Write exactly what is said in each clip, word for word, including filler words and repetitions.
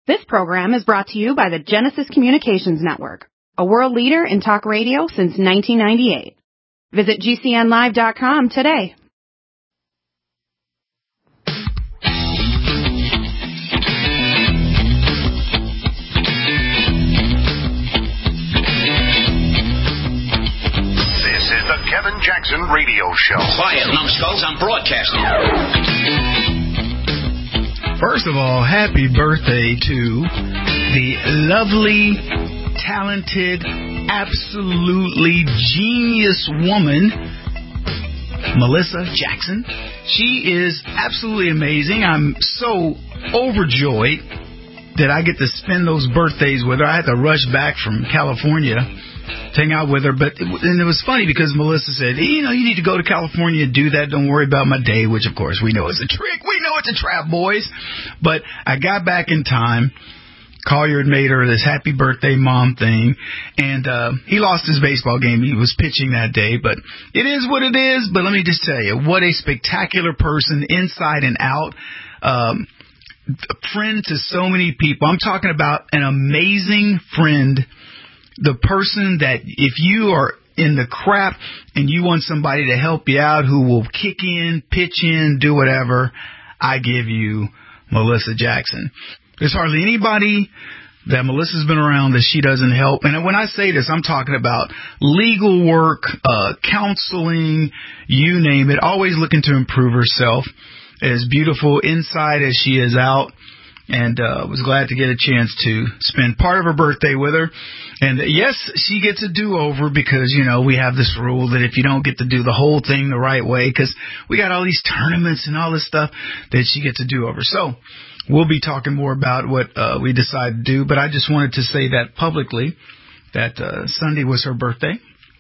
This program is brought to you by the Genesis Communications Network, a world leader in talk radio since nineteen ninety-eight. Visit G C N live dot com today. This is the Kevin Jackson Radio Show. Quiet, numbskulls, I'm broadcasting. First of all, happy birthday to the lovely, talented, absolutely genius woman, Melissa Jackson. She is absolutely amazing. I'm so overjoyed that I get to spend those birthdays with her. I had to rush back from California to hang out with her, but it, and it was funny because Melissa said, you know, you need to go to California and do that. Don't worry about my day, which, of course, we know is a trick. We know it's a trap, boys. But I got back in time. Collier had made her this happy birthday mom thing, and uh, he lost his baseball game. He was pitching that day, but it is what it is. But let me just tell you, what a spectacular person inside and out. Um, a friend to so many people. I'm talking about an amazing friend. The person that if you are in the crap and you want somebody to help you out who will kick in, pitch in, do whatever, I give you Melissa Jackson. There's hardly anybody that Melissa's been around that she doesn't help. And when I say this, I'm talking about legal work, uh, counseling, you name it, always looking to improve herself. As beautiful inside as she is out. And uh, was glad to get a chance to spend part of her birthday with her. And uh, yes, she gets a do-over because, you know, we have this rule that if you don't get to do the whole thing the right way, because we got all these tournaments and all this stuff, that she gets a do-over. So we'll be talking more about what uh, we decide to do. But I just wanted to say that publicly, that uh, Sunday was her birthday.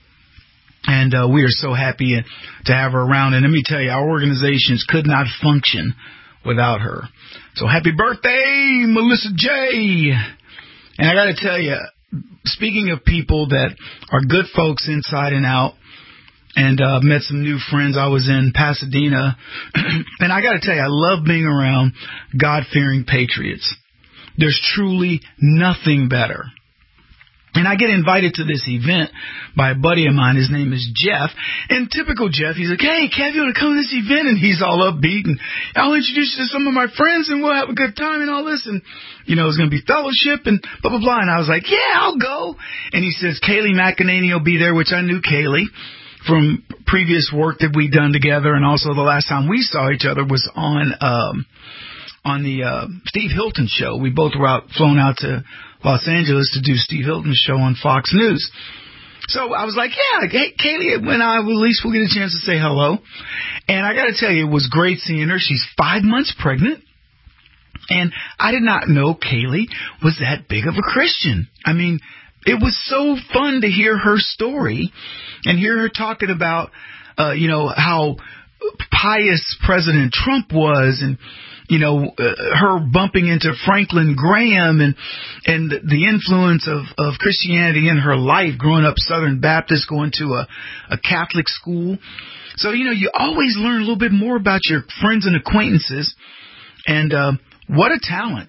And uh, we are so happy to have her around. And let me tell you, our organizations could not function without her. So happy birthday, Melissa J. And I got to tell you, speaking of people that are good folks inside and out, and uh, met some new friends. I was in Pasadena, and I got to tell you, I love being around God-fearing patriots. There's truly nothing better. And I get invited to this event by a buddy of mine. His name is Jeff. And typical Jeff, he's like, hey, Kev, you want to come to this event? And he's all upbeat. And I'll introduce you to some of my friends, and we'll have a good time and all this. And, you know, it's going to be fellowship and blah, blah, blah. And I was like, yeah, I'll go. And he says, Kaylee McEnany will be there, which I knew Kaylee from previous work that we'd done together. And also the last time we saw each other was on um, on the uh, Steve Hilton show. We both were out, flown out to Los Angeles to do Steve Hilton's show on Fox News. So I was like, yeah, hey, Kaylee, when I, at least we'll get a chance to say hello. And I got to tell you, it was great seeing her. She's five months pregnant. And I did not know Kaylee was that big of a Christian. I mean, it was so fun to hear her story and hear her talking about, uh, you know, how pious President Trump was, and you know, uh, her bumping into Franklin Graham and and the influence of, of Christianity in her life, growing up Southern Baptist, going to a, a Catholic school. So, you know, you always learn a little bit more about your friends and acquaintances. And uh, what a talent.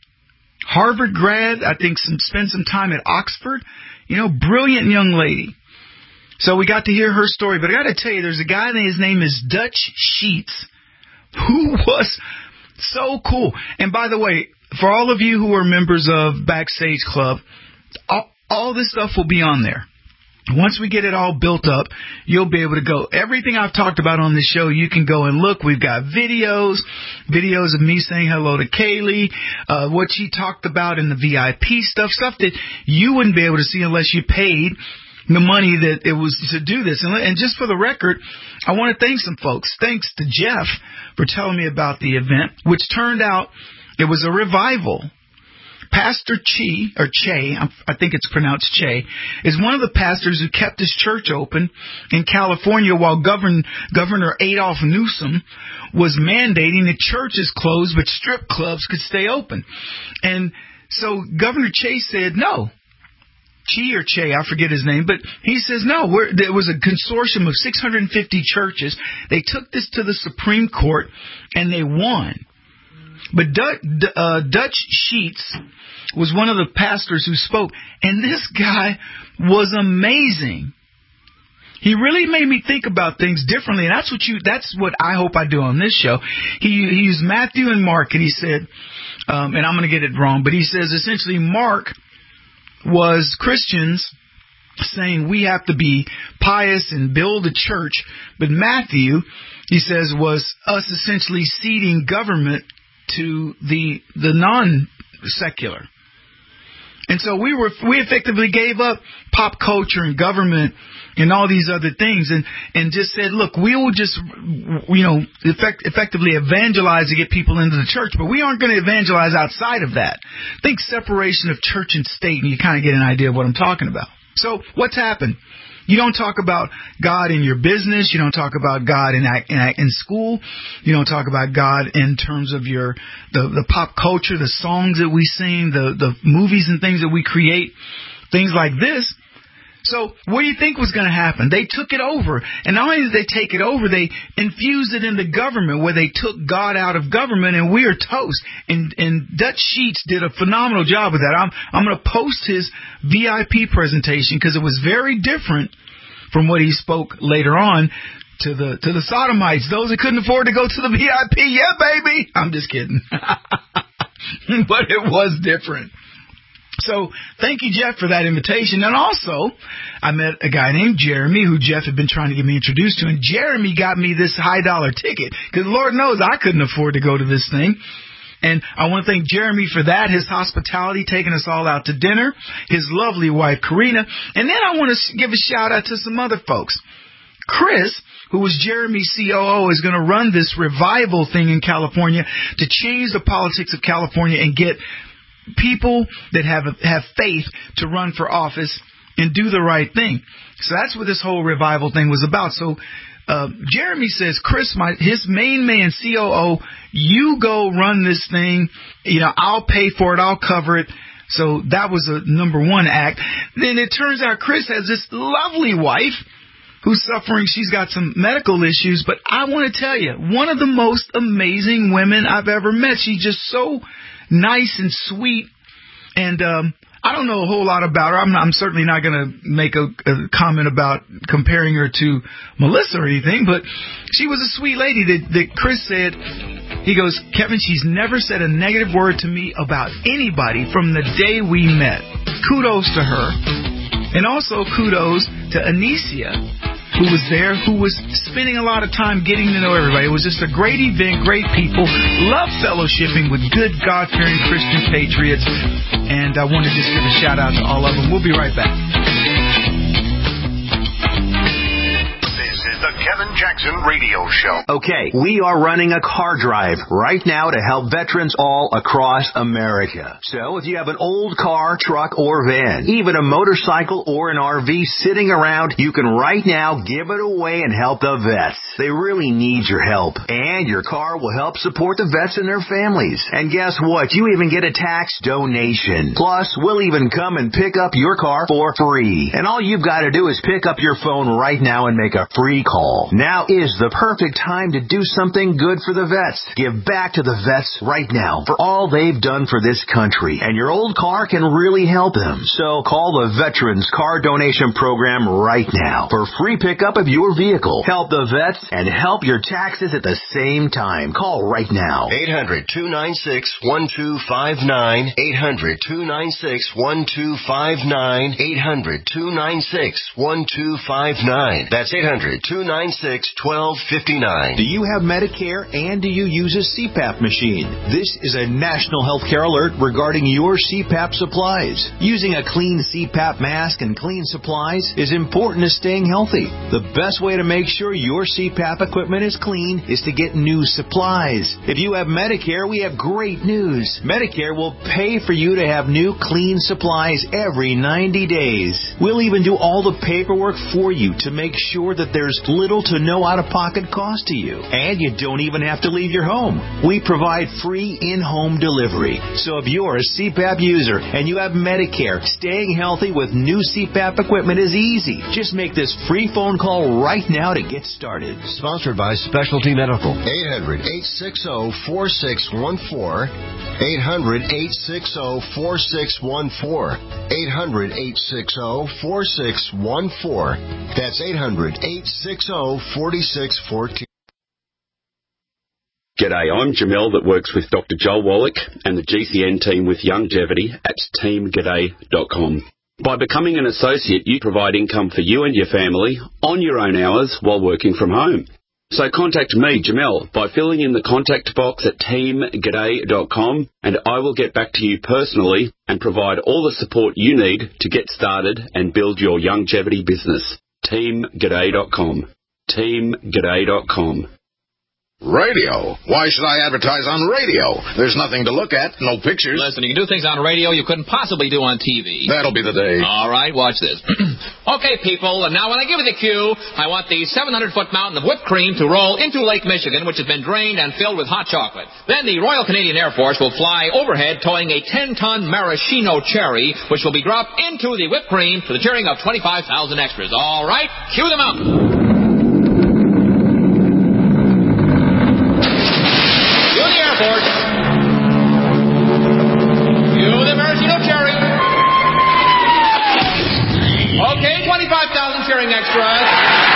Harvard grad, I think some spent some time at Oxford. You know, brilliant young lady. So we got to hear her story. But I got to tell you, there's a guy, his name is Dutch Sheets, who was so cool. And by the way, for all of you who are members of Backstage Club, all, all this stuff will be on there. Once we get it all built up, you'll be able to go. Everything I've talked about on this show, you can go and look. We've got videos, videos of me saying hello to Kaylee, uh, what she talked about in the V I P stuff, stuff that you wouldn't be able to see unless you paid the money that it was to do this. And, and just for the record, I want to thank some folks. Thanks to Jeff for telling me about the event, which turned out it was a revival. Pastor Chi, or Che, I think it's pronounced Che, is one of the pastors who kept his church open in California while Govern, Governor Adolph Newsom was mandating that churches close but strip clubs could stay open. And so Governor Che said no. Chi or Che, I forget his name, but he says no. We're, there was a consortium of six hundred fifty churches. They took this to the Supreme Court, and they won. But D- uh, Dutch Sheets was one of the pastors who spoke, and this guy was amazing. He really made me think about things differently, and that's what you. That's what I hope I do on this show. He, he used Matthew and Mark, and he said, um, and I'm going to get it wrong, but he says essentially Mark was Christians saying we have to be pious and build a church, but Matthew, he says, was us essentially ceding government to the the non-secular. And so we were we effectively gave up pop culture and government and all these other things, and, and just said, look, we will just, you know, effect, effectively evangelize to get people into the church, but we aren't going to evangelize outside of that. Think separation of church and state, and you kind of get an idea of what I'm talking about. So what's happened? You don't talk about God in your business. You don't talk about God in in, in school. You don't talk about God in terms of your the, the pop culture, the songs that we sing, the, the movies and things that we create, things like this. So what do you think was going to happen? They took it over. And not only did they take it over, they infused it into government, where they took God out of government, and we are toast. And, and Dutch Sheets did a phenomenal job with that. I'm, I'm going to post his V I P presentation because it was very different from what he spoke later on to the to the sodomites, those that couldn't afford to go to the V I P. Yeah, baby. I'm just kidding. But it was different. So thank you, Jeff, for that invitation. And also, I met a guy named Jeremy who Jeff had been trying to get me introduced to. And Jeremy got me this high-dollar ticket because Lord knows I couldn't afford to go to this thing. And I want to thank Jeremy for that, his hospitality, taking us all out to dinner, his lovely wife, Karina. And then I want to give a shout-out to some other folks. Chris, who was Jeremy's C O O, is going to run this revival thing in California to change the politics of California and get people that have have faith to run for office and do the right thing. So that's what this whole revival thing was about. So uh, Jeremy says, Chris, my his main man, C O O, you go run this thing. You know, I'll pay for it. I'll cover it. So that was a number one act. Then it turns out Chris has this lovely wife who's suffering. She's got some medical issues. But I want to tell you, one of the most amazing women I've ever met. She's just so nice and sweet, and um, I don't know a whole lot about her. I'm, not, I'm certainly not going to make a, a comment about comparing her to Melissa or anything, but she was a sweet lady that, that Chris said, he goes, Kevin, she's never said a negative word to me about anybody from the day we met. Kudos to her, and also kudos to Anicia, who was there, who was spending a lot of time getting to know everybody. It was just a great event, great people, love fellowshipping with good, God-fearing Christian patriots, and I want to just give a shout-out to all of them. We'll be right back. The Kevin Jackson Radio Show. Okay, we are running a car drive right now to help veterans all across America. So if you have an old car, truck, or van, even a motorcycle or an R V sitting around, you can right now give it away and help the vets. They really need your help. And your car will help support the vets and their families. And guess what? You even get a tax donation. Plus, we'll even come and pick up your car for free. And all you've got to do is pick up your phone right now and make a free call. Now is the perfect time to do something good for the vets. Give back to the vets right now for all they've done for this country. And your old car can really help them. So call the Veterans Car Donation Program right now for free pickup of your vehicle. Help the vets and help your taxes at the same time. Call right now. eight hundred, two nine six, one two five nine. eight hundred, two nine six, one two five nine. eight hundred, two nine six, one two five nine. That's eight hundred, two nine six, one two five nine. Do you have Medicare and do you use a C PAP machine? This is a national healthcare alert regarding your C PAP supplies. Using a clean C PAP mask and clean supplies is important to staying healthy. The best way to make sure your C PAP equipment is clean is to get new supplies. If you have Medicare, we have great news. Medicare will pay for you to have new clean supplies every ninety days. We'll even do all the paperwork for you to make sure that there's little little to no out-of-pocket cost to you. And you don't even have to leave your home. We provide free in-home delivery. So if you're a C PAP user and you have Medicare, staying healthy with new C PAP equipment is easy. Just make this free phone call right now to get started. Sponsored by Specialty Medical. eight hundred, eight six zero, four six one four. eight hundred, eight six zero, four six one four. eight hundred, eight six zero, four six one four. That's eight hundred, eight six zero, four six one four. G'day, I'm Jamel that works with Doctor Joel Wallach and the G C N team with Longevity at team g'day dot com. By becoming an associate, you provide income for you and your family on your own hours while working from home. So contact me, Jamel, by filling in the contact box at team g'day dot com, and I will get back to you personally and provide all the support you need to get started and build your longevity business. team g'day dot com. team g'day dot com. Radio? Why should I advertise on radio? There's nothing to look at, no pictures. Listen, you can do things on radio you couldn't possibly do on T V. That'll be the day. All right, watch this. Okay, people, and now when I give you the cue, I want the seven hundred foot mountain of whipped cream to roll into Lake Michigan, which has been drained and filled with hot chocolate. Then the Royal Canadian Air Force will fly overhead towing a ten ton maraschino cherry, which will be dropped into the whipped cream to the cheering of twenty-five thousand extras. All right, cue them out. Extras.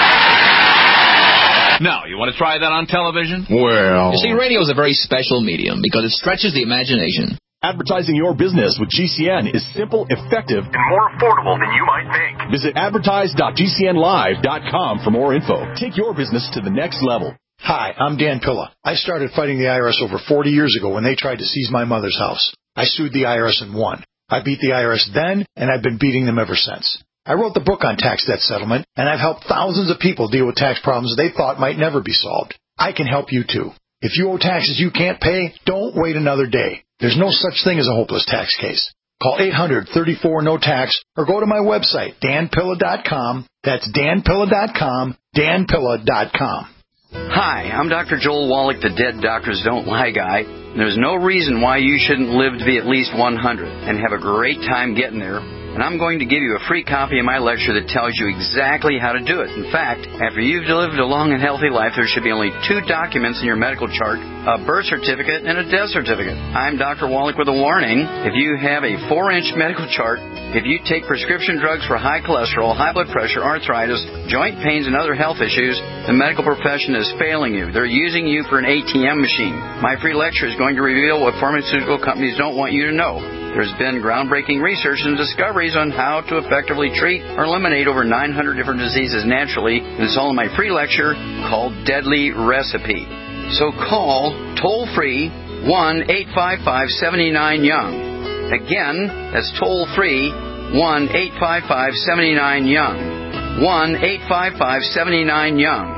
Now, you want to try that on television? Well... You see, radio is a very special medium because it stretches the imagination. Advertising your business with G C N is simple, effective, and more affordable than you might think. Visit advertise dot g c n live dot com for more info. Take your business to the next level. Hi, I'm Dan Pilla. I started fighting the I R S over forty years ago when they tried to seize my mother's house. I sued the I R S and won. I beat the I R S then, and I've been beating them ever since. I wrote the book on tax debt settlement, and I've helped thousands of people deal with tax problems they thought might never be solved. I can help you, too. If you owe taxes you can't pay, don't wait another day. There's no such thing as a hopeless tax case. Call eight hundred, thirty-four, no tax or go to my website, dan pilla dot com. That's dan pilla dot com, dan pilla dot com. Hi, I'm Doctor Joel Wallach, the Dead Doctors Don't Lie guy. There's no reason why you shouldn't live to be at least one hundred and have a great time getting there. And I'm going to give you a free copy of my lecture that tells you exactly how to do it. In fact, after you've lived a long and healthy life, there should be only two documents in your medical chart, a birth certificate and a death certificate. I'm Doctor Wallach with a warning. If you have a four inch medical chart, if you take prescription drugs for high cholesterol, high blood pressure, arthritis, joint pains, and other health issues, the medical profession is failing you. They're using you for an A T M machine. My free lecture is going to reveal what pharmaceutical companies don't want you to know. There's been groundbreaking research and discoveries on how to effectively treat or eliminate over nine hundred different diseases naturally, and it's all in my free lecture called Deadly Recipe. So call toll-free one eight five five, seven nine, young. Again, that's toll-free one eight five five, seven nine, young. one eight five five, seven nine, young.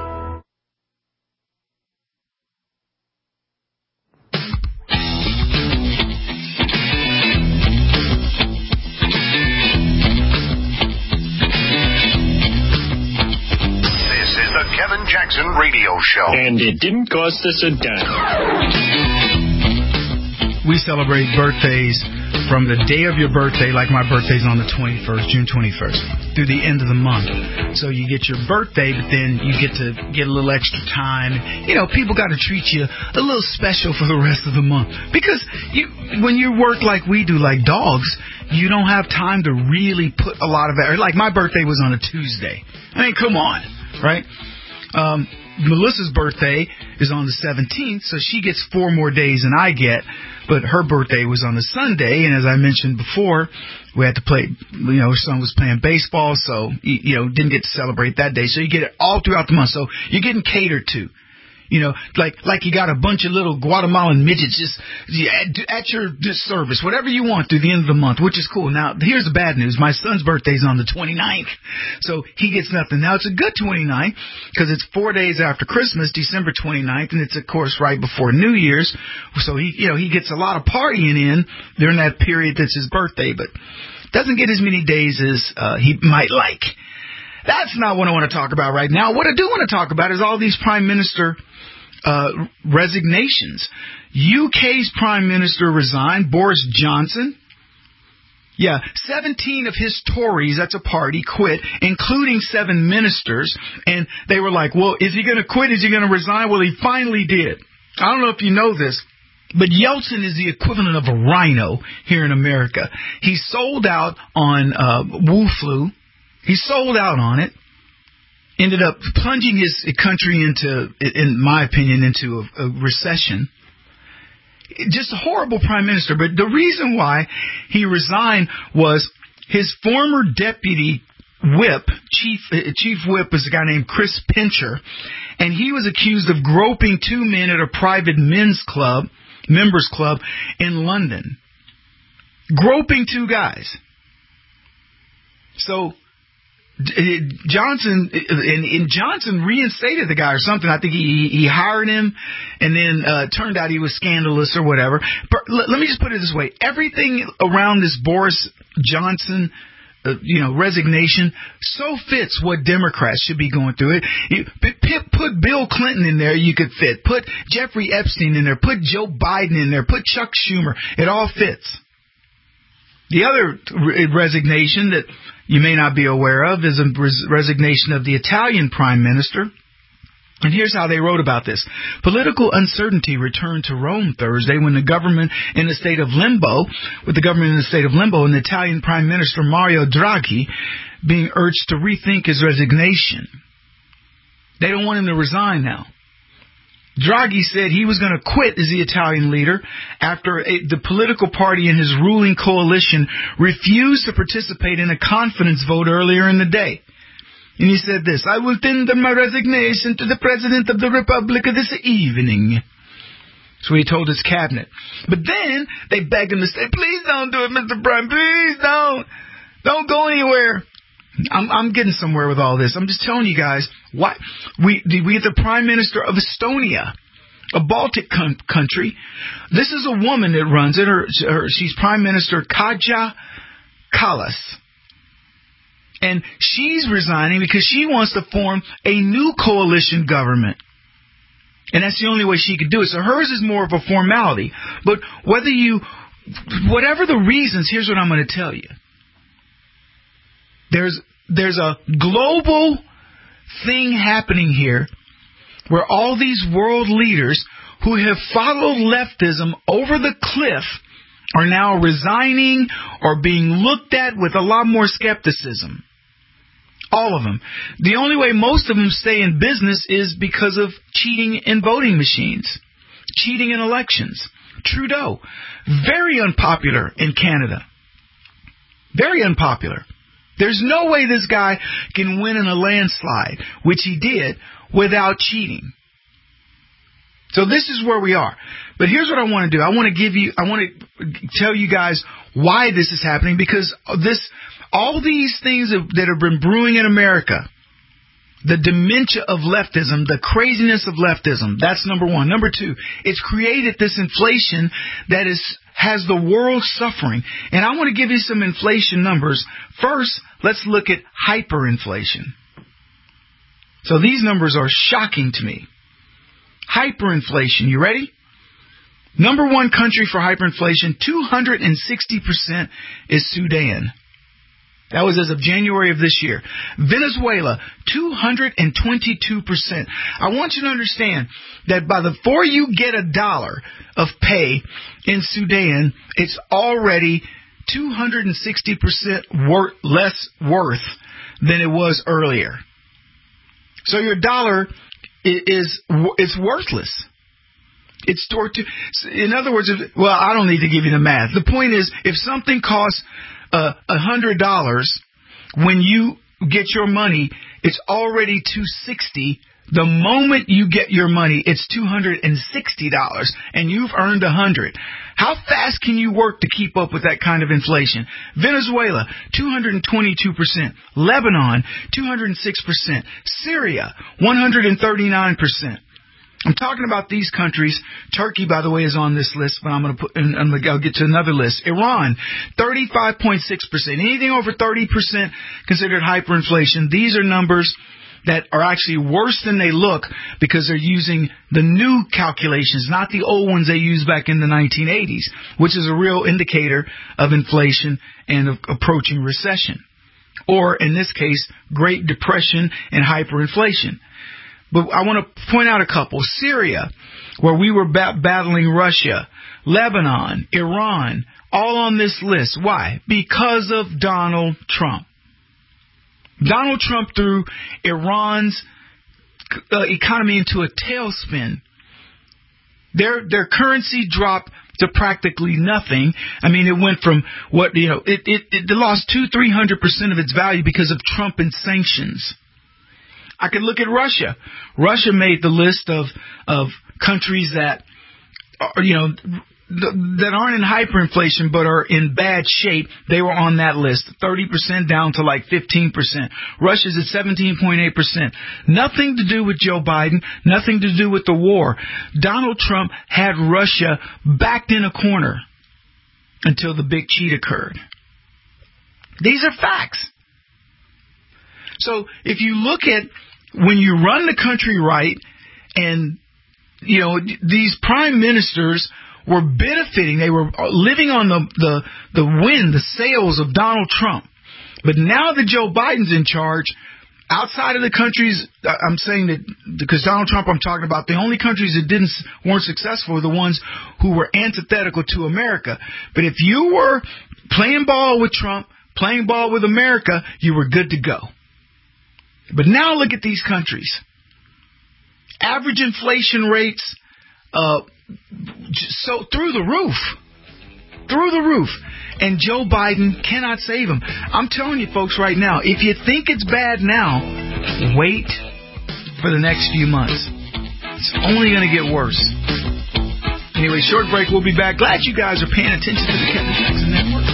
Kevin Jackson Radio Show. And it didn't cost us a dime. We celebrate birthdays from the day of your birthday, like my birthday's on the twenty-first, June twenty-first, through the end of the month. So you get your birthday, but then you get to get a little extra time. You know, people got to treat you a little special for the rest of the month. Because you, when you work like we do, like dogs, you don't have time to really put a lot of effort. Like my birthday was on a Tuesday. I mean, come on, right? Um, Melissa's birthday is on the seventeenth, so she gets four more days than I get, but her birthday was on a Sunday, and as I mentioned before, we had to play, you know, her son was playing baseball, so, you know, didn't get to celebrate that day, so you get it all throughout the month, so you're getting catered to. You know, like like you got a bunch of little Guatemalan midgets just at, at your service, whatever you want through the end of the month, which is cool. Now, here's the bad news. My son's birthday's on the twenty-ninth, so he gets nothing. Now, it's a good twenty-ninth because it's four days after Christmas, December twenty-ninth, and it's, of course, right before New Year's. So, he, you know, he gets a lot of partying in during that period that's his birthday, but doesn't get as many days as uh, he might like. That's not what I want to talk about right now. What I do want to talk about is all these prime minister uh, resignations. U K's prime minister resigned, Boris Johnson. Yeah, seventeen of his Tories, that's a party, quit, including seven ministers. And they were like, well, is he going to quit? Is he going to resign? Well, he finally did. I don't know if you know this, but Yeltsin is the equivalent of a rhino here in America. He sold out on uh, Wu Flu. He sold out on it. Ended up plunging his country into, in my opinion, into a, a recession. Just a horrible prime minister. But the reason why he resigned was his former deputy whip, chief uh, chief whip, was a guy named Chris Pincher, and he was accused of groping two men at a private men's club, members club in London. Groping two guys. So Johnson and, and Johnson reinstated the guy or something. I think he he hired him, and then uh, turned out he was scandalous or whatever. But let, let me just put it this way: everything around this Boris Johnson, uh, you know, resignation, so fits what Democrats should be going through. It you, put Bill Clinton in there, you could fit. Put Jeffrey Epstein in there. Put Joe Biden in there. Put Chuck Schumer. It all fits. The other re- resignation that you may not be aware of is a res- resignation of the Italian prime minister. And here's how they wrote about this. Political uncertainty returned to Rome Thursday when the government in a state of limbo, with the government in a state of limbo, and the Italian prime minister Mario Draghi being urged to rethink his resignation. They don't want him to resign now. Draghi said he was going to quit as the Italian leader after a, the political party in his ruling coalition refused to participate in a confidence vote earlier in the day. And he said this: I will tender my resignation to the President of the Republic this evening. So he told his cabinet. But then they begged him to say, please don't do it, Mister Prime. Please don't. Don't go anywhere. I'm, I'm getting somewhere with all this. I'm just telling you guys, why we we get the Prime Minister of Estonia, a Baltic com- country. This is a woman that runs it. Her, her, she's Prime Minister Kaja Kallas. And she's resigning because she wants to form a new coalition government. And that's the only way she could do it. So hers is more of a formality. But whether you, whatever the reasons, here's what I'm going to tell you. There's there's a global thing happening here where all these world leaders who have followed leftism over the cliff are now resigning or being looked at with a lot more skepticism. All of them. The only way most of them stay in business is because of cheating in voting machines, cheating in elections. Trudeau, very unpopular in Canada. Very unpopular. There's no way this guy can win in a landslide, which he did, without cheating. So this is where we are. But here's what I want to do. I want to give you, I want to tell you guys why this is happening, because this, all these things that have been brewing in America, the dementia of leftism, the craziness of leftism, that's number one. Number two, it's created this inflation that is has the world suffering. And I want to give you some inflation numbers. First, let's look at hyperinflation. So these numbers are shocking to me. Hyperinflation, you ready? Number one country for hyperinflation, two hundred sixty percent is Sudan. That was as of January of this year. Venezuela, two hundred twenty-two percent. I want you to understand that by the before you get a dollar of pay in Sudan, it's already two hundred sixty percent wor- less worth than it was earlier. So your dollar is is worthless. It's stored to, in other words, well, I don't need to give you the math. The point is, if something costs a uh, hundred dollars, when you get your money, it's already two sixty. The moment you get your money, it's two hundred sixty dollars, and you've earned a hundred. How fast can you work to keep up with that kind of inflation? Venezuela, two hundred twenty-two percent. Lebanon, two hundred six percent. Syria, one hundred thirty-nine percent. I'm talking about these countries. Turkey, by the way, is on this list, but I'm going to put, and I'm going to get to another list. Iran, thirty-five point six percent. Anything over thirty percent considered hyperinflation. These are numbers that are actually worse than they look because they're using the new calculations, not the old ones they used back in the nineteen eighties, which is a real indicator of inflation and of approaching recession. Or, in this case, Great Depression and hyperinflation. But I want to point out a couple. Syria, where we were ba- battling Russia, Lebanon, Iran, all on this list. Why? Because of Donald Trump. Donald Trump threw Iran's uh, economy into a tailspin. Their their currency dropped to practically nothing. I mean, it went from what, you know, it, it, it lost two, three hundred percent of its value because of Trump and sanctions. I could look at Russia. Russia made the list of of countries that are, you know, that aren't in hyperinflation but are in bad shape. They were on that list, thirty percent down to like fifteen percent. Russia's at seventeen point eight percent. Nothing to do with Joe Biden, nothing to do with the war. Donald Trump had Russia backed in a corner until the big cheat occurred. These are facts. So if you look at when you run the country right, and, you know, these prime ministers were benefiting, they were living on the, the, the win, the sales of Donald Trump. But now that Joe Biden's in charge, outside of the countries, I'm saying that because Donald Trump I'm talking about, the only countries that didn't weren't successful were the ones who were antithetical to America. But if you were playing ball with Trump, playing ball with America, you were good to go. But now look at these countries. Average inflation rates, uh, so through the roof. Through the roof. And Joe Biden cannot save them. I'm telling you folks right now, if you think it's bad now, wait for the next few months. It's only going to get worse. Anyway, short break. We'll be back. Glad you guys are paying attention to the Kevin Jackson Network.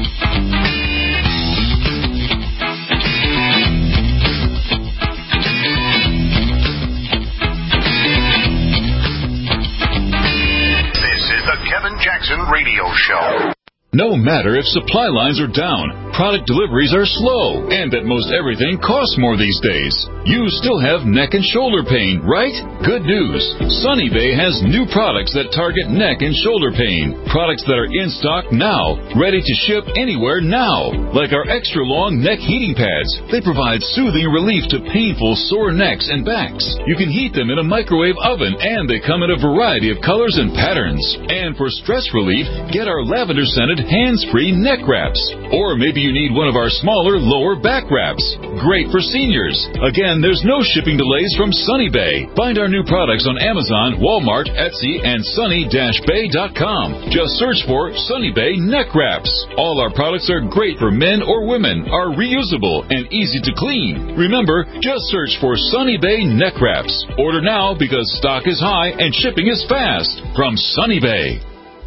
Kevin Jackson Radio Show. No matter if supply lines are down, product deliveries are slow, and that most everything costs more these days, you still have neck and shoulder pain, right? Good news. Sunny Bay has new products that target neck and shoulder pain. Products that are in stock now, ready to ship anywhere now. Like our extra long neck heating pads. They provide soothing relief to painful sore necks and backs. You can heat them in a microwave oven, and they come in a variety of colors and patterns. And for stress relief, get our lavender scented hands-free neck wraps. Or maybe you need one of our smaller lower back wraps. Great for seniors. Again, there's no shipping delays from Sunny Bay. Find our new products on Amazon, Walmart, Etsy, and sunny dash bay dot com. Just search for Sunny Bay neck wraps. All our products are great for men or women, are reusable, and easy to clean. Remember, just search for Sunny Bay neck wraps. Order now because stock is high and shipping is fast. From Sunny Bay.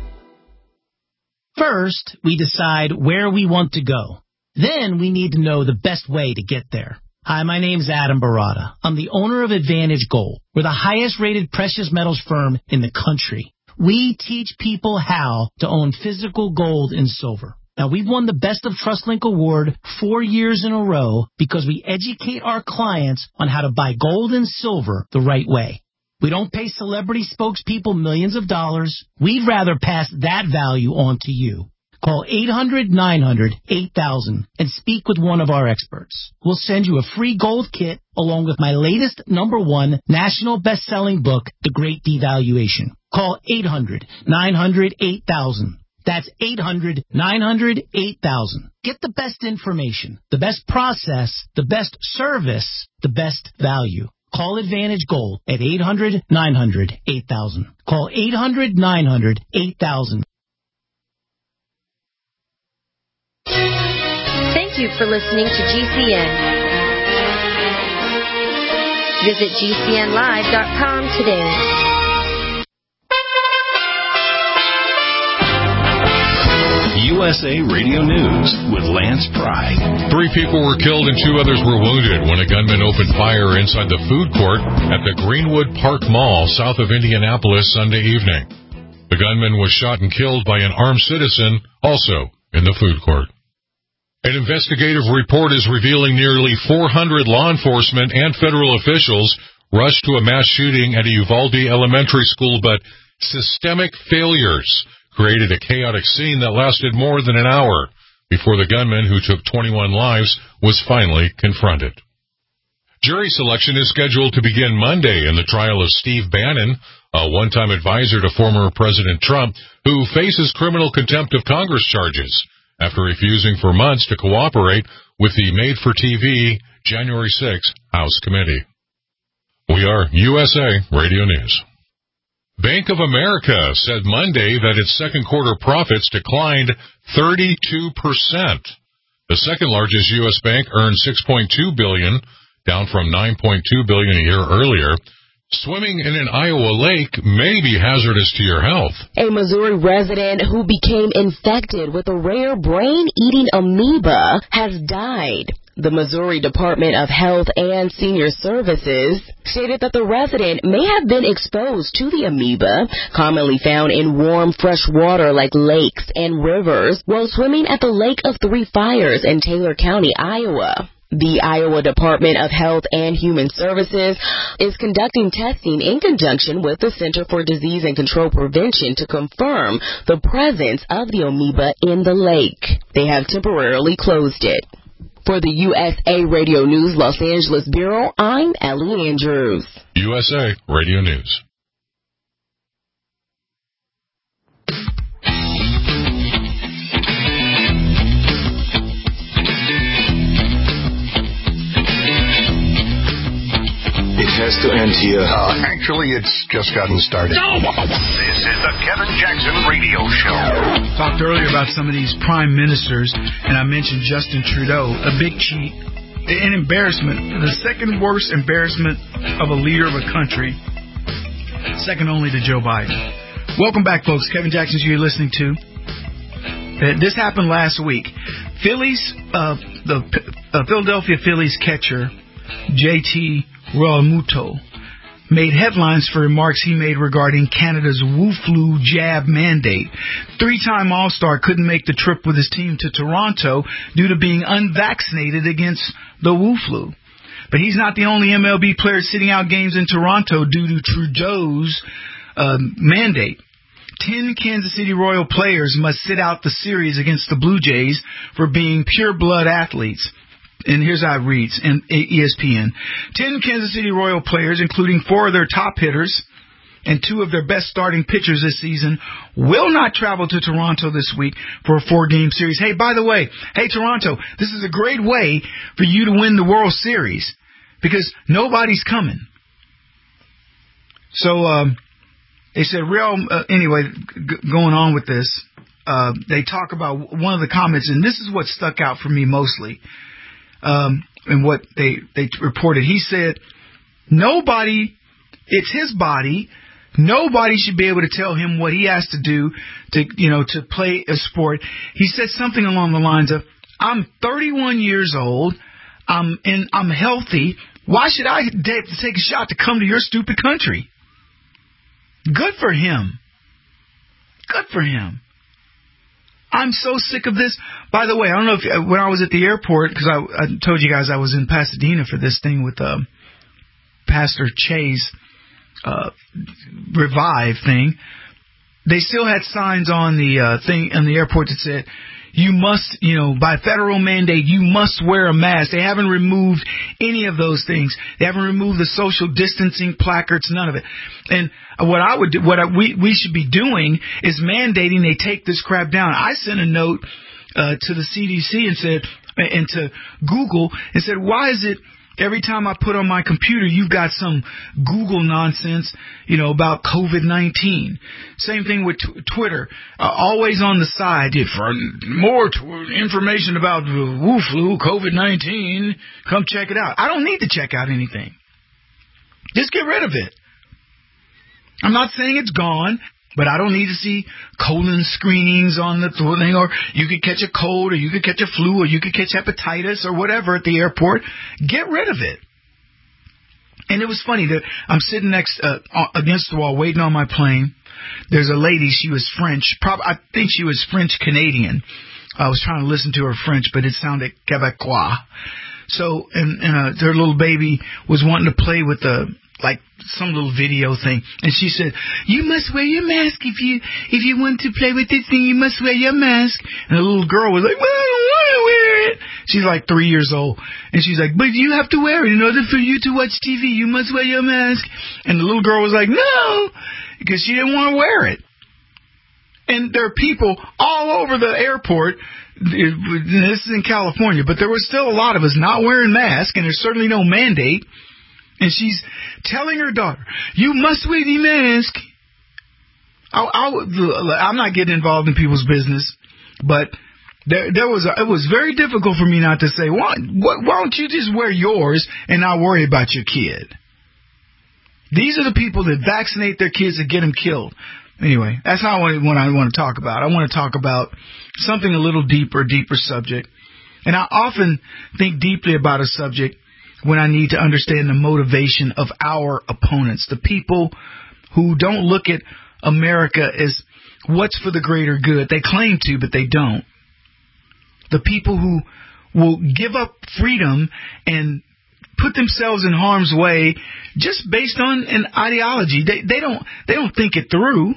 First, we decide where we want to go. Then we need to know the best way to get there. Hi, my name's Adam Barada. I'm the owner of Advantage Gold. We're the highest rated precious metals firm in the country. We teach people how to own physical gold and silver. Now, we've won the Best of TrustLink Award four years in a row because we educate our clients on how to buy gold and silver the right way. We don't pay celebrity spokespeople millions of dollars. We'd rather pass that value on to you. Call eight hundred nine hundred eight thousand and speak with one of our experts. We'll send you a free gold kit along with my latest number one national best-selling book, The Great Devaluation. Call eight hundred nine hundred eight thousand. That's eight hundred nine hundred eight thousand. Get the best information, the best process, the best service, the best value. Call Advantage Gold at eight hundred nine hundred eight thousand. Call eight hundred nine hundred eight thousand. Thank you for listening to G C N. Visit G C N live dot com today. U U S A Radio News with Lance Pry. Three people were killed and two others were wounded when a gunman opened fire inside the food court at the Greenwood Park Mall south of Indianapolis Sunday evening. The gunman was shot and killed by an armed citizen also in the food court. An investigative report is revealing nearly four hundred law enforcement and federal officials rushed to a mass shooting at a Uvalde elementary school, but systemic failures created a chaotic scene that lasted more than an hour before the gunman who took twenty-one lives was finally confronted. Jury selection is scheduled to begin Monday in the trial of Steve Bannon, a one-time advisor to former President Trump, who faces criminal contempt of Congress charges after refusing for months to cooperate with the Made for T V January sixth House Committee. We are U S A Radio News. Bank of America said Monday that its second quarter profits declined thirty-two percent. The second largest U S bank earned six point two billion dollars, down from nine point two billion dollars a year earlier. Swimming in an Iowa lake may be hazardous to your health. A Missouri resident who became infected with a rare brain-eating amoeba has died. The Missouri Department of Health and Senior Services stated that the resident may have been exposed to the amoeba, commonly found in warm, fresh water like lakes and rivers, while swimming at the Lake of Three Fires in Taylor County, Iowa. The Iowa Department of Health and Human Services is conducting testing in conjunction with the Center for Disease and Control Prevention to confirm the presence of the amoeba in the lake. They have temporarily closed it. For the U S A Radio News Los Angeles Bureau, I'm Ellie Andrews. U S A Radio News. It has to end here. Uh, actually, it's just gotten started. No! This is the Kevin Jackson Radio Show. Talked earlier about some of these prime ministers, and I mentioned Justin Trudeau, a big cheat, an embarrassment, the second worst embarrassment of a leader of a country, second only to Joe Biden. Welcome back, folks. Kevin Jackson, you're listening to. This happened last week. Phillies, uh, the uh, Philadelphia Phillies catcher, J T Realmuto, made headlines for remarks he made regarding Canada's Wu flu jab mandate. Three-time All-Star couldn't make the trip with his team to Toronto due to being unvaccinated against the Wu flu. But he's not the only M L B player sitting out games in Toronto due to Trudeau's uh, mandate. Ten Kansas City Royal players must sit out the series against the Blue Jays for being pure-blood athletes. And here's how it reads in E S P N. Ten Kansas City Royal players, including four of their top hitters and two of their best starting pitchers this season, will not travel to Toronto this week for a four-game series. Hey, by the way, hey, Toronto, this is a great way for you to win the World Series because nobody's coming. So um, they said, real uh, anyway, g- going on with this, uh, they talk about one of the comments, and this is what stuck out for me mostly. Um, and what they, they reported, he said, nobody, it's his body, nobody should be able to tell him what he has to do to, you know, to play a sport. He said something along the lines of, I'm thirty-one years old, I'm, and I'm healthy, why should I de- take a shot to come to your stupid country? Good for him. Good for him. I'm so sick of this. By the way, I don't know if when I was at the airport, because I, I told you guys I was in Pasadena for this thing with um, Pastor Che's uh, Revive thing. They still had signs on the uh, thing in the airport that said, you must, you know, by federal mandate, you must wear a mask. They haven't removed any of those things. They haven't removed the social distancing placards, none of it. And what I would do, what I, we, we should be doing is mandating they take this crap down. I sent a note uh, to the C D C and said, and to Google and said, why is it every time I put on my computer, you've got some Google nonsense, you know, about COVID nineteen. Same thing with t- Twitter. Uh, always on the side, for more t- information about the Wu flu, COVID nineteen, come check it out. I don't need to check out anything. Just get rid of it. I'm not saying it's gone. But I don't need to see colon screenings on the thing, or you could catch a cold, or you could catch a flu, or you could catch hepatitis, or whatever at the airport. Get rid of it. And it was funny that I'm sitting next uh, against the wall waiting on my plane. There's a lady, she was French. Prob- I think she was French-Canadian. I was trying to listen to her French, but it sounded Quebecois. So, and, and uh, their little baby was wanting to play with the, like, some little video thing. And she said, you must wear your mask if you if you want to play with this thing. You must wear your mask. And the little girl was like, well, I don't want to wear it. She's like three years old. And she's like, but you have to wear it in order for you to watch T V. You must wear your mask. And the little girl was like, no, because she didn't want to wear it. And there are people all over the airport. This is in California, but there was still a lot of us not wearing masks, and there's certainly no mandate. And she's telling her daughter, you must wear the mask. I, I, I'm not getting involved in people's business, but there, there was a, it was very difficult for me not to say, why, why don't you just wear yours and not worry about your kid? These are the people that vaccinate their kids and get them killed. Anyway, that's not what, what I want to talk about. I want to talk about something a little deeper, deeper subject. And I often think deeply about a subject when I need to understand the motivation of our opponents, the people who don't look at America as what's for the greater good. They claim to, but they don't. The people who will give up freedom and put themselves in harm's way just based on an ideology. They, they don't, they don't think it through.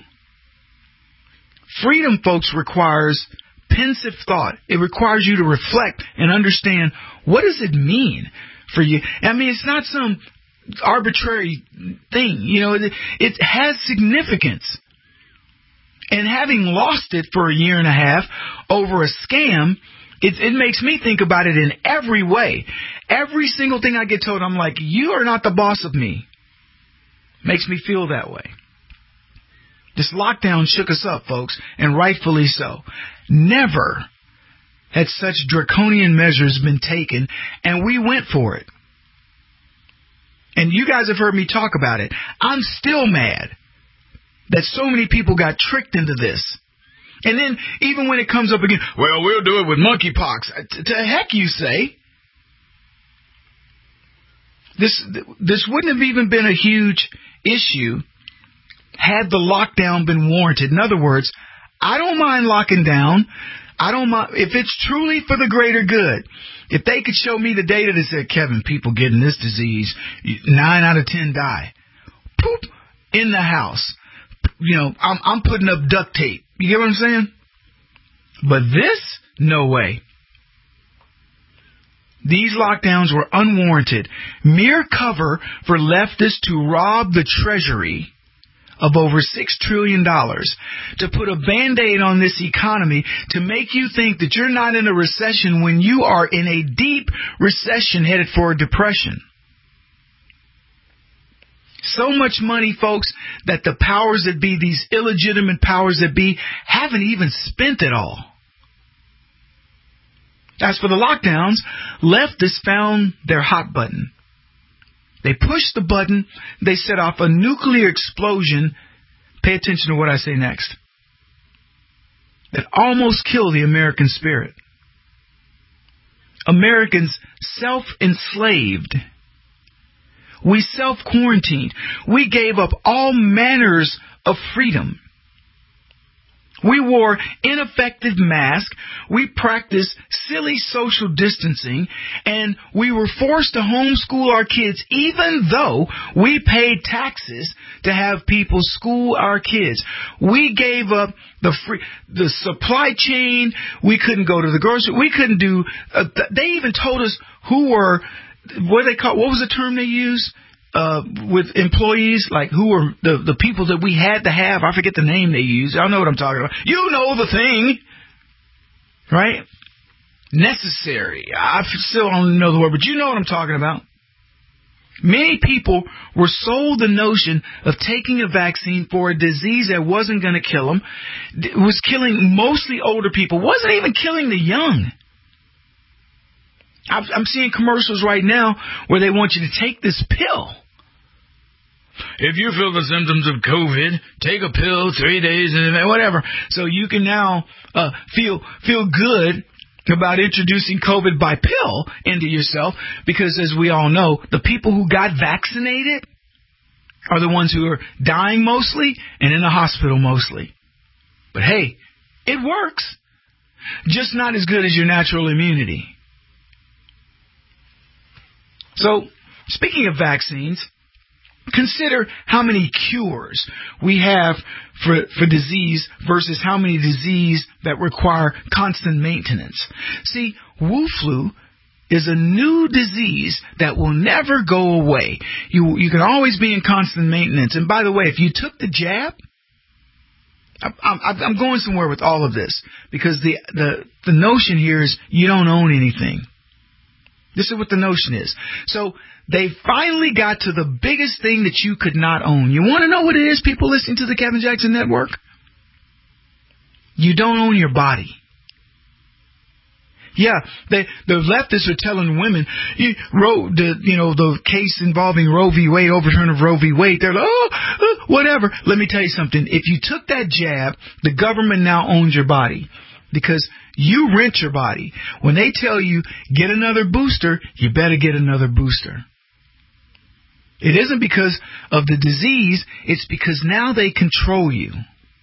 Freedom, folks, requires pensive thought. It requires you to reflect and understand, what does it mean for you? I mean, it's not some arbitrary thing. You know, it, it has significance. And having lost it for a year and a half over a scam, it, it makes me think about it in every way. Every single thing I get told, I'm like, you are not the boss of me. Makes me feel that way. This lockdown shook us up, folks, and rightfully so. Never had such draconian measures been taken, and we went for it. And you guys have heard me talk about it. I'm still mad that so many people got tricked into this. And then even when it comes up again, well, we'll do it with monkeypox. To heck you say. This, this wouldn't have even been a huge issue had the lockdown been warranted. In other words, I don't mind locking down. I don't mind if it's truly for the greater good. If they could show me the data that said, Kevin, people getting this disease, nine out of ten die. Poop, in the house. You know, I'm, I'm putting up duct tape. You get what I'm saying? But this, no way. These lockdowns were unwarranted. Mere cover for leftists to rob the Treasury of over six trillion dollars, to put a Band-Aid on this economy, to make you think that you're not in a recession when you are in a deep recession headed for a depression. So much money, folks, that the powers that be, these illegitimate powers that be, haven't even spent it all. As for the lockdowns, leftists found their hot button. They pushed the button. They set off a nuclear explosion. Pay attention to what I say next. That almost killed the American spirit. Americans self-enslaved. We self-quarantined. We gave up all manners of freedom. We wore ineffective masks. We practiced silly social distancing. And we were forced to homeschool our kids, even though we paid taxes to have people school our kids. We gave up the free, the supply chain. We couldn't go to the grocery. We couldn't do, uh, they even told us who were, what they call, what was the term they used? Uh, with employees, like who were the, the people that we had to have. I forget the name they used. I know what I'm talking about. You know the thing, right? Necessary. I still don't know the word, but you know what I'm talking about. Many people were sold the notion of taking a vaccine for a disease that wasn't going to kill them. It was killing mostly older people. Wasn't even killing the young. I'm seeing commercials right now where they want you to take this pill. If you feel the symptoms of COVID, take a pill three days and whatever. So you can now uh, feel feel good about introducing COVID by pill into yourself, because as we all know, the people who got vaccinated are the ones who are dying mostly and in the hospital mostly. But hey, it works. Just not as good as your natural immunity. So, speaking of vaccines, consider how many cures we have for, for disease versus how many disease that require constant maintenance. See, Wu flu is a new disease that will never go away. You, you can always be in constant maintenance. And by the way, if you took the jab, I'm, I'm going somewhere with all of this, because the, the, the notion here is you don't own anything. This is what the notion is. So they finally got to the biggest thing that you could not own. You want to know what it is, people listening to the Kevin Jackson Network? You don't own your body. Yeah, they, the leftists are telling women, you, Roe, the, you know, the case involving Roe v. Wade, overturn of Roe v. Wade, they're like, oh, uh, whatever. Let me tell you something. If you took that jab, the government now owns your body, because you rent your body. When they tell you, get another booster, you better get another booster. It isn't because of the disease, it's because now they control you.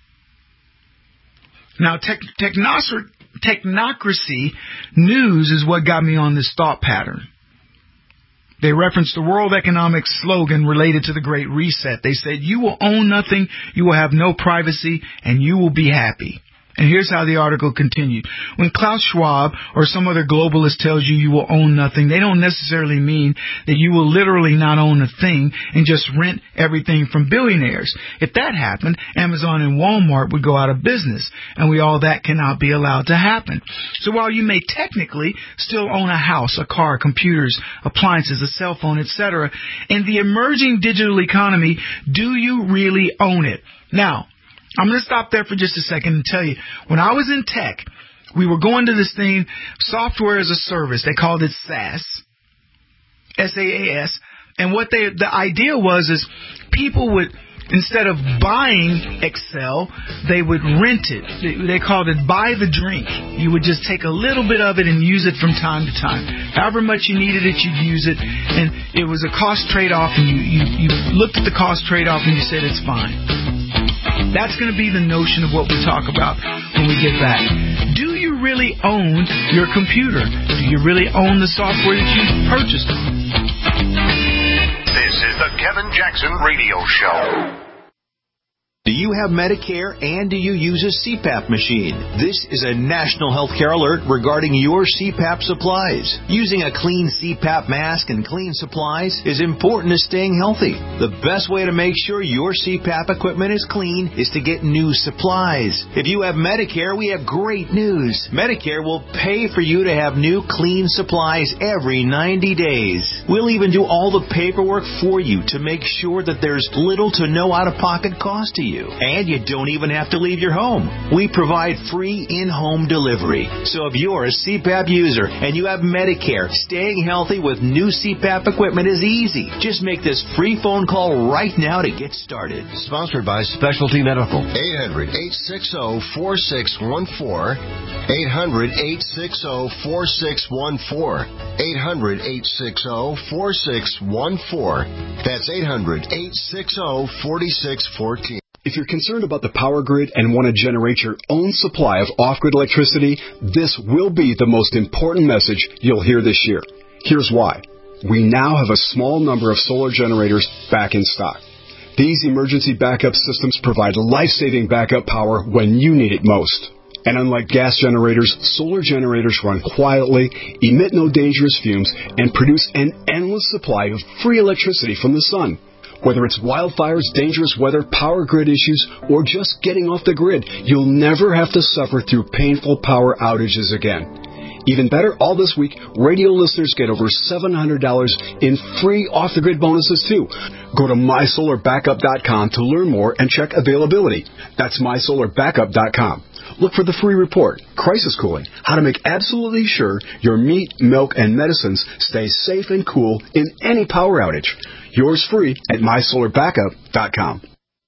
Now, tech, technocer, technocracy news is what got me on this thought pattern. They referenced the World Economic slogan related to the Great Reset. They said, you will own nothing, you will have no privacy, and you will be happy. And here's how the article continued. When Klaus Schwab or some other globalist tells you you will own nothing, they don't necessarily mean that you will literally not own a thing and just rent everything from billionaires. If that happened, Amazon and Walmart would go out of business, and we all that cannot be allowed to happen. So while you may technically still own a house, a car, computers, appliances, a cell phone, et cetera, in the emerging digital economy, do you really own it? Now, I'm going to stop there for just a second and tell you, when I was in tech, we were going to this thing, software as a service. They called it SaaS, S A A S. And what they, the idea was is people would, instead of buying Excel, they would rent it. They, they called it buy the drink. You would just take a little bit of it and use it from time to time. However much you needed it, you'd use it. And it was a cost trade-off, and you, you, you looked at the cost trade-off and you said it's fine. That's going to be the notion of what we talk about when we get back. Do you really own your computer? Do you really own the software that you purchased? This is the Kevin Jackson Radio Show. Do you have Medicare, and do you use a C PAP machine? This is a national healthcare alert regarding your C PAP supplies. Using a clean C PAP mask and clean supplies is important to staying healthy. The best way to make sure your C PAP equipment is clean is to get new supplies. If you have Medicare, we have great news. Medicare will pay for you to have new clean supplies every ninety days. We'll even do all the paperwork for you to make sure that there's little to no out-of-pocket cost to you. And you don't even have to leave your home. We provide free in-home delivery. So if you're a C PAP user and you have Medicare, staying healthy with new C PAP equipment is easy. Just make this free phone call right now to get started. Sponsored by Specialty Medical. eight hundred, eight six zero, four six one four. eight hundred, eight six zero, four six one four. eight hundred, eight six zero, four six one four. That's eight hundred, eight six zero, four six one four. If you're concerned about the power grid and want to generate your own supply of off-grid electricity, this will be the most important message you'll hear this year. Here's why. We now have a small number of solar generators back in stock. These emergency backup systems provide life-saving backup power when you need it most. And unlike gas generators, solar generators run quietly, emit no dangerous fumes, and produce an endless supply of free electricity from the sun. Whether it's wildfires, dangerous weather, power grid issues, or just getting off the grid, you'll never have to suffer through painful power outages again. Even better, all this week, radio listeners get over seven hundred dollars in free off-the-grid bonuses, too. Go to my solar backup dot com to learn more and check availability. That's my solar backup dot com. Look for the free report, Crisis Cooling, how to make absolutely sure your meat, milk, and medicines stay safe and cool in any power outage. Yours free at my solar backup dot com.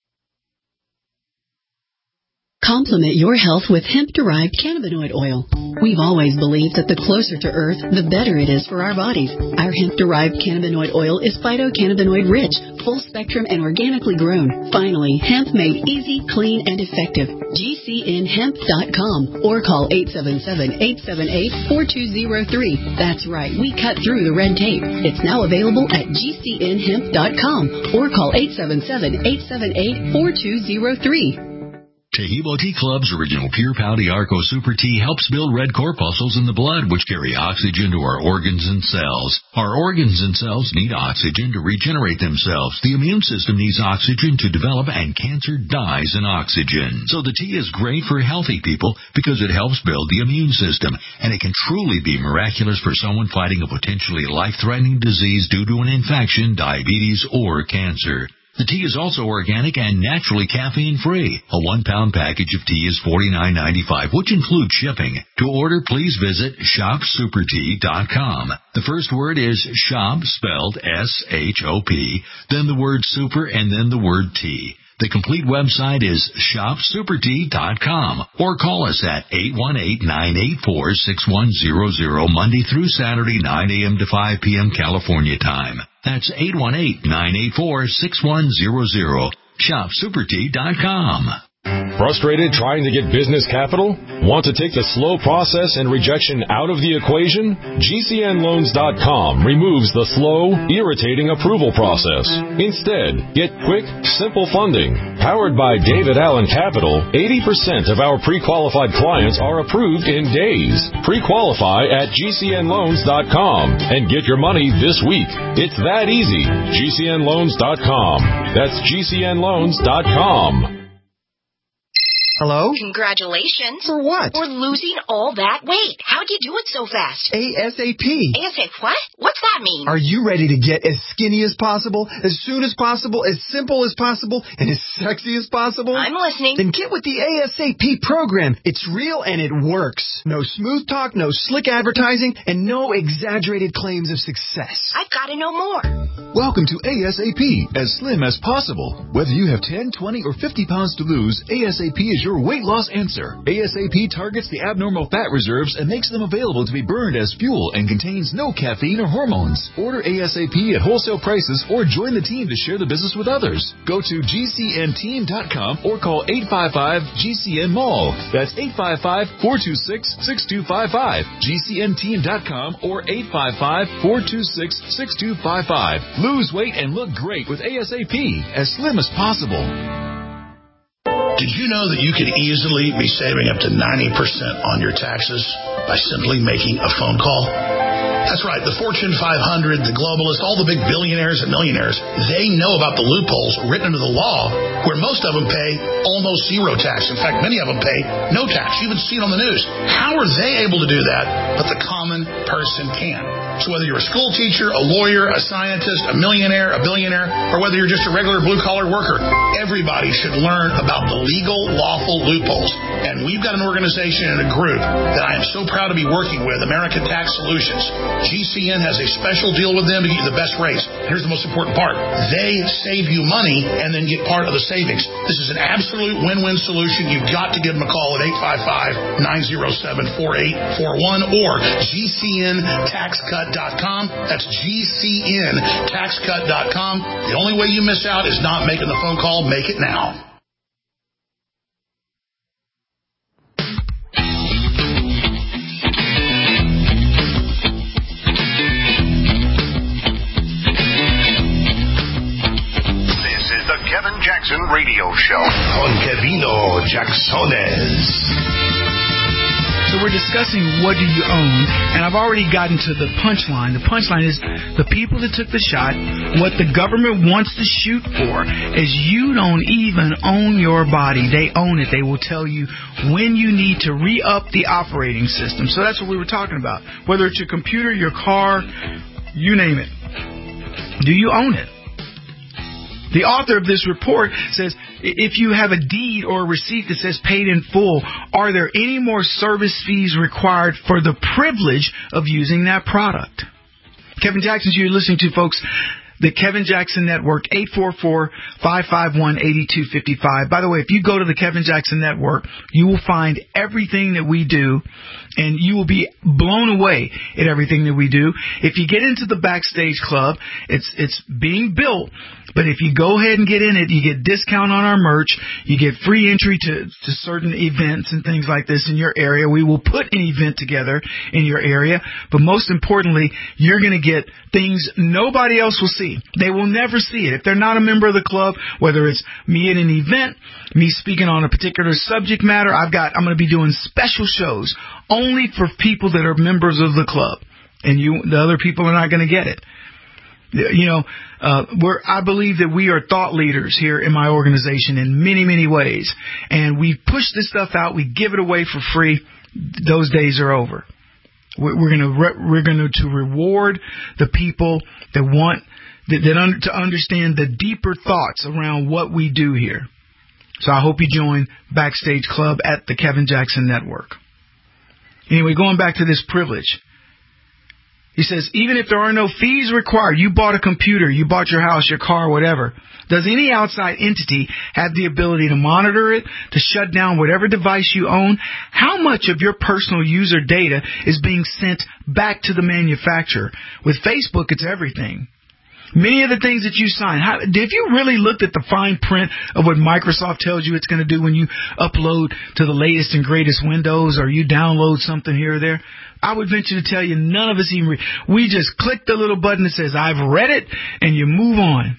Complement your health with hemp-derived cannabinoid oil. We've always believed that the closer to Earth, the better it is for our bodies. Our hemp-derived cannabinoid oil is phytocannabinoid-rich, full-spectrum, and organically grown. Finally, hemp made easy, clean, and effective. G C N hemp dot com or call eight seven seven, eight seven eight, four two zero three. That's right, we cut through the red tape. It's now available at G C N hemp dot com or call eight seven seven, eight seven eight, four two zero three. Tehebo Tea Club's original Pure Pau Arco Super Tea helps build red corpuscles in the blood, which carry oxygen to our organs and cells. Our organs and cells need oxygen to regenerate themselves. The immune system needs oxygen to develop, and cancer dies in oxygen. So the tea is great for healthy people because it helps build the immune system, and it can truly be miraculous for someone fighting a potentially life-threatening disease due to an infection, diabetes, or cancer. The tea is also organic and naturally caffeine-free. A one-pound package of tea is forty-nine ninety-five, which includes shipping. To order, please visit shop super tea dot com. The first word is shop, spelled S H O P, then the word super, and then the word tea. The complete website is shop super tea dot com or call us at eight one eight, nine eight four, six one zero zero Monday through Saturday, nine a.m. to five p.m. California time. That's eight one eight, nine eight four, six one zero zero. shop super tea dot com. Frustrated trying to get business capital? Want to take the slow process and rejection out of the equation? G C N loans dot com removes the slow, irritating approval process. Instead, get quick, simple funding. Powered by David Allen Capital, eighty percent of our pre-qualified clients are approved in days. Pre-qualify at G C N loans dot com and get your money this week. It's that easy. G C N loans dot com. That's G C N loans dot com. Hello? Congratulations. For what? For losing all that weight. How'd you do it so fast? ASAP. ASAP what? What's that mean? Are you ready to get as skinny as possible, as soon as possible, as simple as possible, and as sexy as possible? I'm listening. Then get with the ASAP program. It's real and it works. No smooth talk, no slick advertising, and no exaggerated claims of success. I've got to know more. Welcome to ASAP, as slim as possible. Whether you have ten, twenty, or fifty pounds to lose, ASAP is your weight loss answer. ASAP targets the abnormal fat reserves and makes them available to be burned as fuel and contains no caffeine or hormones. Order ASAP at wholesale prices or join the team to share the business with others. Go to G C N team dot com or call eight five five G C N mall. That's eight five five, four two six, six two five five. G C N team dot com or eight five five, four two six, six two five five. Lose weight and look great with ASAP, as slim as possible. Did you know that you could easily be saving up to ninety percent on your taxes by simply making a phone call? That's right. The Fortune five hundred, the globalists, all the big billionaires and millionaires, they know about the loopholes written into the law where most of them pay almost zero tax. In fact, many of them pay no tax. You even see it on the news. How are they able to do that, but the common person can? So whether you're a school teacher, a lawyer, a scientist, a millionaire, a billionaire, or whether you're just a regular blue-collar worker, everybody should learn about the legal, lawful loopholes. And we've got an organization and a group that I am so proud to be working with, American Tax Solutions. G C N has a special deal with them to get you the best rates. Here's the most important part. They save you money and then get part of the savings. This is an absolute win-win solution. You've got to give them a call at eight five five, nine zero seven, four eight four one or G C N tax cut dot com. That's G C N tax cut dot com. The only way you miss out is not making the phone call. Make it now. Kevin Jackson Radio Show on Kevino Jacksones. So we're discussing what do you own, and I've already gotten to the punchline. The punchline is the people that took the shot, what the government wants to shoot for is you don't even own your body. They own it. They will tell you when you need to re-up the operating system. So that's what we were talking about. Whether it's your computer, your car, you name it. Do you own it? The author of this report says, if you have a deed or a receipt that says paid in full, are there any more service fees required for the privilege of using that product? Kevin Jackson, you're listening to, folks. The Kevin Jackson Network, eight four four, five five one, eight two five five. By the way, if you go to the Kevin Jackson Network, you will find everything that we do, and you will be blown away at everything that we do. If you get into the Backstage Club, it's it's being built, but if you go ahead and get in it, you get discount on our merch, you get free entry to, to certain events and things like this in your area. We will put an event together in your area, but most importantly, you're going to get things nobody else will see. They will never see it. If they're not a member of the club, whether it's me at an event, me speaking on a particular subject matter, I've got, I'm going to be doing special shows only for people that are members of the club. And you, the other people are not going to get it. You know, uh, we're, I believe that we are thought leaders here in my organization in many, many ways. And we push this stuff out. We give it away for free. Those days are over. We're, we're going to, re- we're going to reward the people that want, that, that under, to understand the deeper thoughts around what we do here. So I hope you join Backstage Club at the Kevin Jackson Network. Anyway, going back to this privilege. He says, even if there are no fees required, you bought a computer, you bought your house, your car, whatever. Does any outside entity have the ability to monitor it, to shut down whatever device you own? How much of your personal user data is being sent back to the manufacturer? With Facebook, it's everything. Many of the things that you sign, how, if you really looked at the fine print of what Microsoft tells you it's going to do when you upload to the latest and greatest Windows or you download something here or there, I would venture to tell you none of us even read. We just click the little button that says, I've read it, and you move on.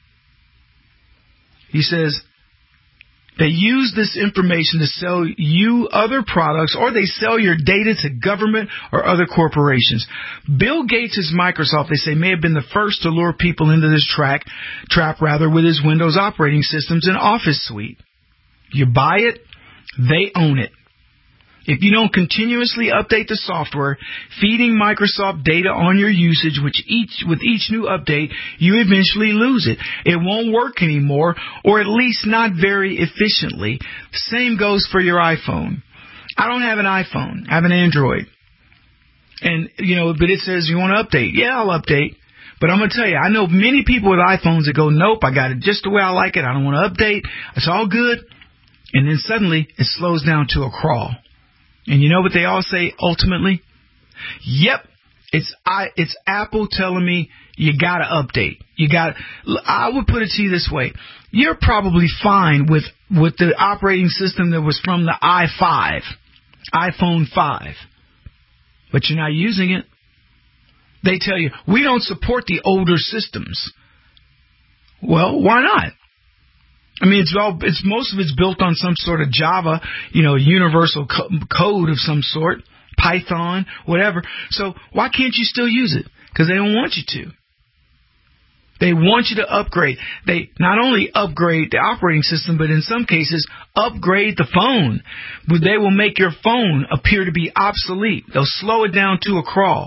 He says, they use this information to sell you other products, or they sell your data to government or other corporations. Bill Gates' Microsoft, they say, may have been the first to lure people into this track, trap rather with his Windows operating systems and Office suite. You buy it, they own it. If you don't continuously update the software, feeding Microsoft data on your usage, which each with each new update, you eventually lose it. It won't work anymore, or at least not very efficiently. The same goes for your iPhone. I don't have an iPhone. I have an Android. And, you know, but it says you want to update. Yeah, I'll update. But I'm going to tell you, I know many people with iPhones that go, nope, I got it just the way I like it. I don't want to update. It's all good. And then suddenly it slows down to a crawl. And you know what they all say ultimately? Yep, it's I, it's Apple telling me you got to update. You got. I would put it to you this way: you're probably fine with with the operating system that was from the i five, iPhone five, but you're not using it. They tell you we don't support the older systems. Well, why not? I mean, it's all, it's, most of it's built on some sort of Java, you know, universal co- code of some sort, Python, whatever. So why can't you still use it? Because they don't want you to. They want you to upgrade. They not only upgrade the operating system, but in some cases, upgrade the phone. They will make your phone appear to be obsolete. They'll slow it down to a crawl.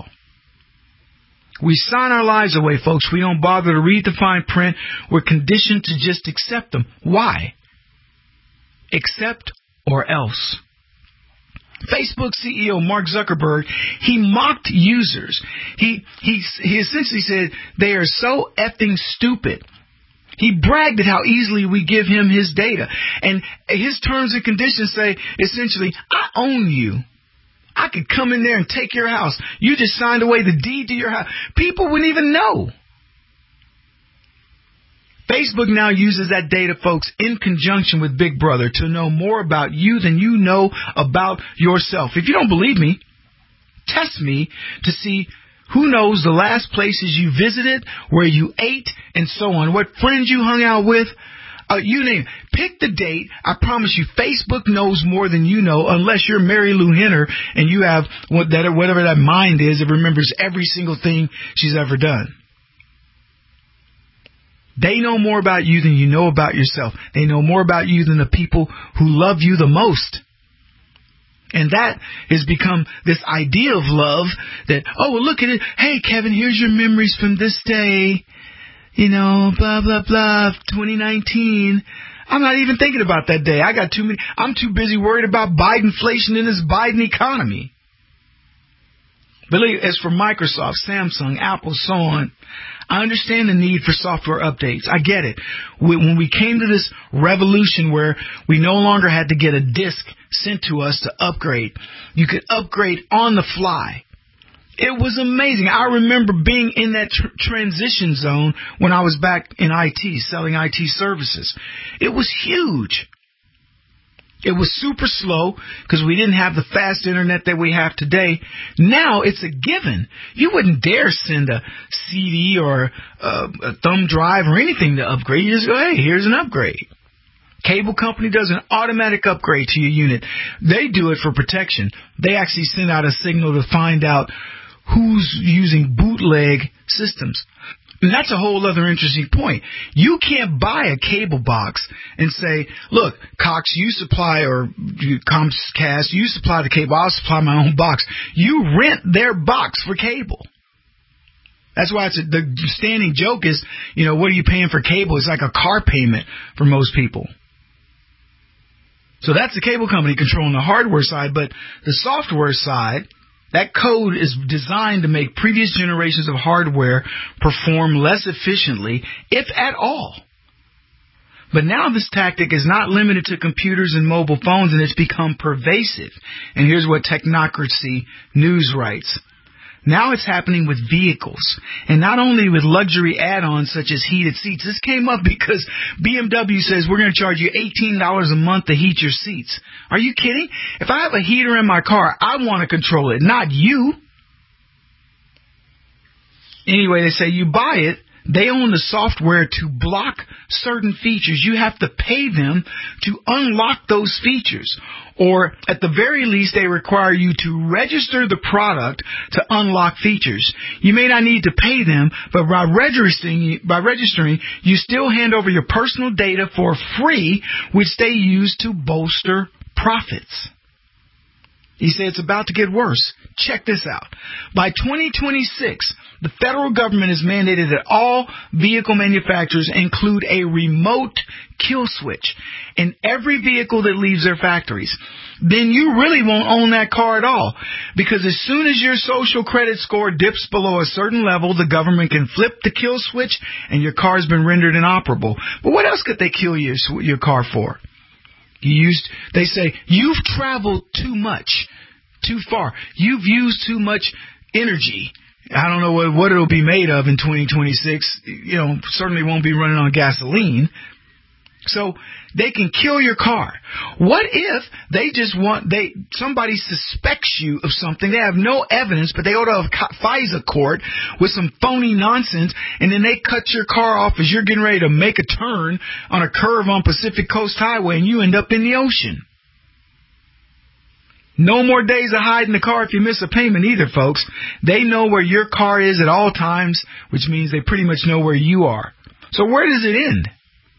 We sign our lives away, folks. We don't bother to read the fine print. We're conditioned to just accept them. Why? Accept or else. Facebook C E O Mark Zuckerberg, he mocked users. He, he, he essentially said they are so effing stupid. He bragged at how easily we give him his data. And his terms and conditions say, essentially, I own you. I could come in there and take your house. You just signed away the deed to your house. People wouldn't even know. Facebook now uses that data, folks, in conjunction with Big Brother to know more about you than you know about yourself. If you don't believe me, test me to see who knows the last places you visited, where you ate, and so on, what friends you hung out with. Uh, you name it. Pick the date. I promise you, Facebook knows more than you know, unless you're Mary Lou Henner and you have what that, whatever that mind is that remembers every single thing she's ever done. They know more about you than you know about yourself. They know more about you than the people who love you the most. And that has become this idea of love that, oh, well, look at it. Hey, Kevin, here's your memories from this day. You know, blah, blah, blah, twenty nineteen. I'm not even thinking about that day. I got too many. I'm too busy worried about Bidenflation in this Biden economy. Believe, as for Microsoft, Samsung, Apple, so on, I understand the need for software updates. I get it. When we came to this revolution where we no longer had to get a disk sent to us to upgrade, you could upgrade on the fly. It was amazing. I remember being in that tr- transition zone when I was back in I T, selling I T services. It was huge. It was super slow because we didn't have the fast internet that we have today. Now it's a given. You wouldn't dare send a C D or a, a thumb drive or anything to upgrade. You just go, hey, here's an upgrade. Cable company does an automatic upgrade to your unit. They do it for protection. They actually send out a signal to find out who's using bootleg systems. And that's a whole other interesting point. You can't buy a cable box and say, look, Cox, you supply, or Comcast, you supply the cable, I'll supply my own box. You rent their box for cable. That's why it's a, the standing joke is, you know, what are you paying for cable? It's like a car payment for most people. So that's the cable company controlling the hardware side, but the software side, that code is designed to make previous generations of hardware perform less efficiently, if at all. But now this tactic is not limited to computers and mobile phones, and it's become pervasive. And here's what Technocracy News writes. Now it's happening with vehicles, and not only with luxury add-ons such as heated seats. This came up because B M W says we're going to charge you eighteen dollars a month to heat your seats. Are you kidding? If I have a heater in my car, I want to control it, not you. Anyway, they say you buy it. They own the software to block certain features. You have to pay them to unlock those features. Or, at the very least, they require you to register the product to unlock features. You may not need to pay them, but by registering, by registering, you still hand over your personal data for free, which they use to bolster profits. He said it's about to get worse. Check this out. By twenty twenty-six, the federal government has mandated that all vehicle manufacturers include a remote kill switch in every vehicle that leaves their factories. Then you really won't own that car at all, because as soon as your social credit score dips below a certain level, the government can flip the kill switch and your car's been rendered inoperable. But what else could they kill your, your car for? You used, they say, you've traveled too much, too far. You've used too much energy. I don't know what, what it'll be made of in twenty twenty-six. You know, certainly won't be running on gasoline. So they can kill your car. What if they just want, they somebody suspects you of something, they have no evidence, but they go to a FISA court with some phony nonsense, and then they cut your car off as you're getting ready to make a turn on a curve on Pacific Coast Highway, and you end up in the ocean. No more days of hiding the car if you miss a payment either, folks. They know where your car is at all times, which means they pretty much know where you are. So where does it end?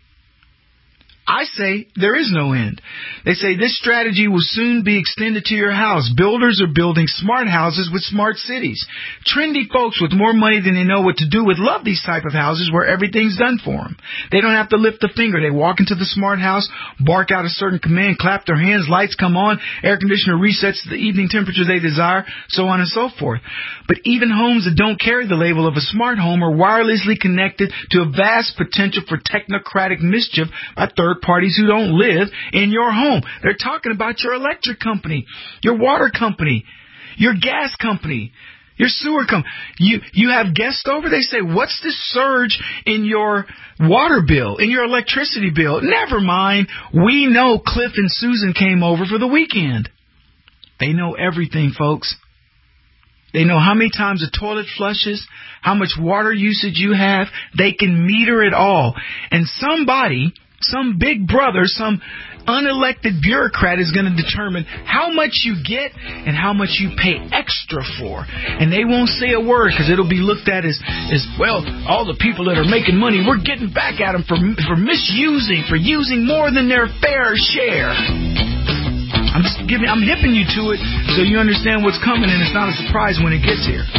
I say there is no end. They say this strategy will soon be extended to your house. Builders are building smart houses with smart cities. Trendy folks with more money than they know what to do with love these type of houses where everything's done for them. They don't have to lift a finger. They walk into the smart house, bark out a certain command, clap their hands, lights come on, air conditioner resets to the evening temperature they desire, so on and so forth. But even homes that don't carry the label of a smart home are wirelessly connected to a vast potential for technocratic mischief by third parties who don't live in your home. They're talking about your electric company, your water company, your gas company, your sewer company. You, you have guests over, they say, what's this surge in your water bill, in your electricity bill? Never mind. We know Cliff and Susan came over for the weekend. They know everything, folks. They know how many times the toilet flushes, how much water usage you have. They can meter it all. And somebody, some big brother, some unelected bureaucrat is going to determine how much you get and how much you pay extra for. And they won't say a word because it'll be looked at as, as, well, all the people that are making money, we're getting back at them for, for misusing, for using more than their fair share. I'm just giving, I'm hipping you to it so you understand what's coming, and it's not a surprise when it gets here.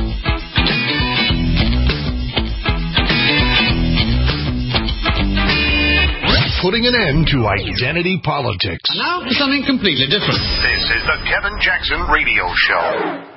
Putting an end to identity politics. Now for something completely different. This is the Kevin Jackson Radio Show.